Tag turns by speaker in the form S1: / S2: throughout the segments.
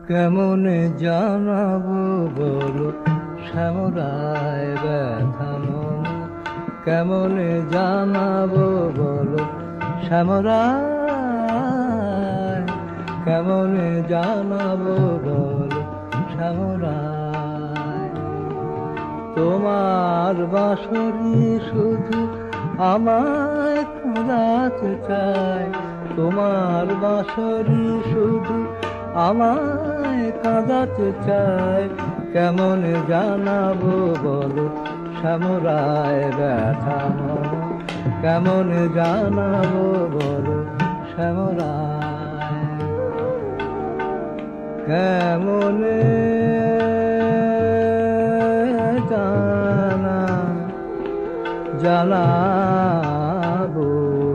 S1: কেমনে জানাবো বলো শ্যামরায় ব্যথা মন, কেমনে জানাবো বলো শ্যামরায়, কেমনে জানাবো বলো শ্যামরায়। তোমার বাঁশরি শুধু আমায় কাঁদাতে চায়, তোমার বাঁশরি শুধু আমায় কাঁদাতে চায়, কেমনে জানাবো বলো শ্যামরায় ব্যথা মন, কেমনে জানাবো বলো শ্যামরায়। কেমনে জানাবো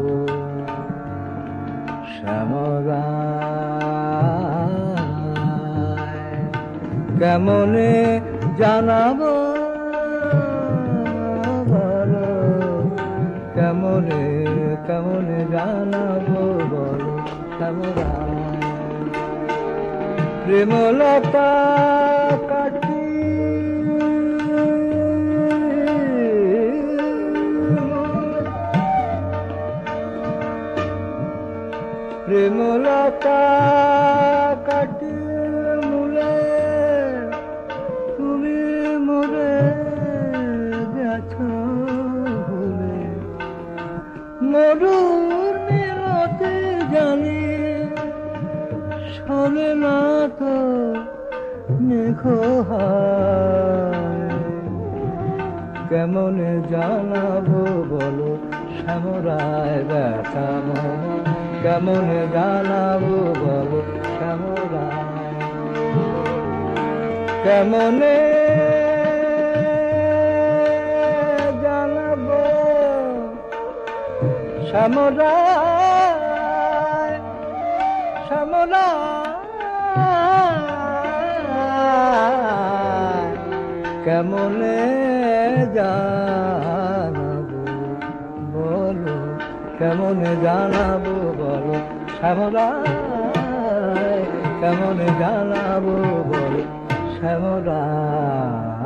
S1: শ্যামরায়, কেমনে জানাবো বলো, কেমনে কেমনে জানাবো বলো শ্যামরায়। প্রেমলতা কাটি প্রেমলতা কাটি মূলে তুমি মরে গেছো ভুলে, মরুর মিলতে জানি শোনে না তো মেঘো হায়, কেমনে জানাবো বলো শ্যামরায় ব্যথা মন, কেমনে জানাবো বলো শ্যামরায়। কেমনে জানাবো শ্যামরায়, শ্যামরায়, কেমনে জানাবো বলো, কেমনে জানাবো বলো শ্যামরায়, কেমনে জানাবো বলো শ্যামরায়।